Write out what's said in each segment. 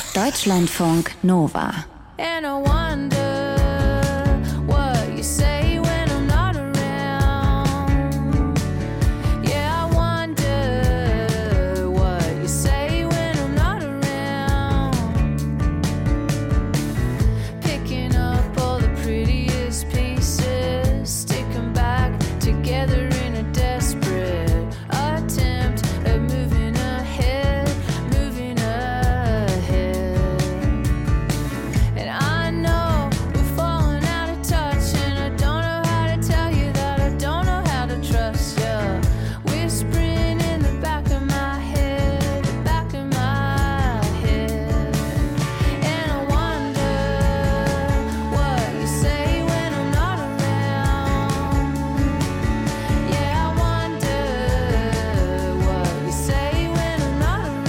Deutschlandfunk Nova. And I wonder what you say when I'm not around. Yeah, I wonder what you say when I'm not around. Picking up all the prettiest pieces, sticking back together in a desperate attempt at moving ahead, moving ahead. And I know we're falling out of touch, and I don't know how to tell you that I don't know how to trust you. Whispering in the back of my head, the back of my head. And I wonder what you say when I'm not around. Yeah, I wonder what you say when I'm not around.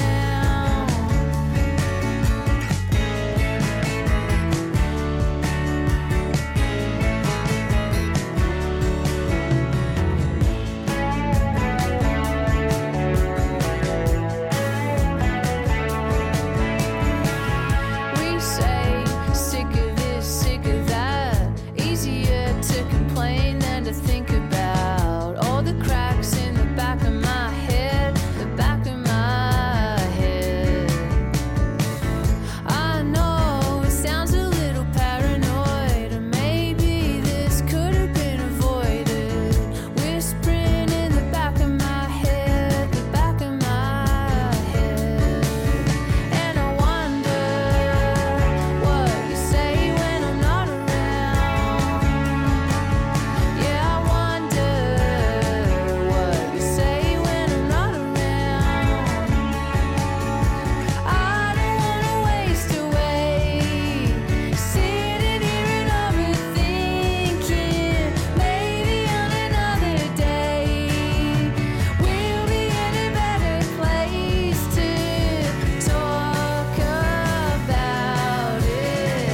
We say sick of this, sick of that. Easier to complain than to think about all the cracks in the back of my head, the back of my head. I know it sounds a little paranoid, or maybe this could have been avoided. Whispering in the back of my head, the back of my head. And I wonder what you say when I'm not around. Yeah, I wonder what you say when I'm not around. I don't wanna waste away, sitting here and overthinking. Maybe on another day we'll be in a better place to talk about it.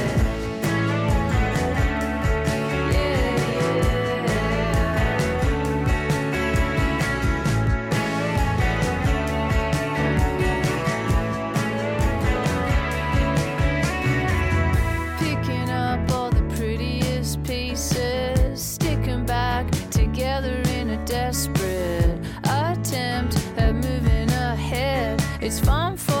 Picking up all the prettiest pieces, sticking back together in a desperate attempt at moving ahead. It's fun for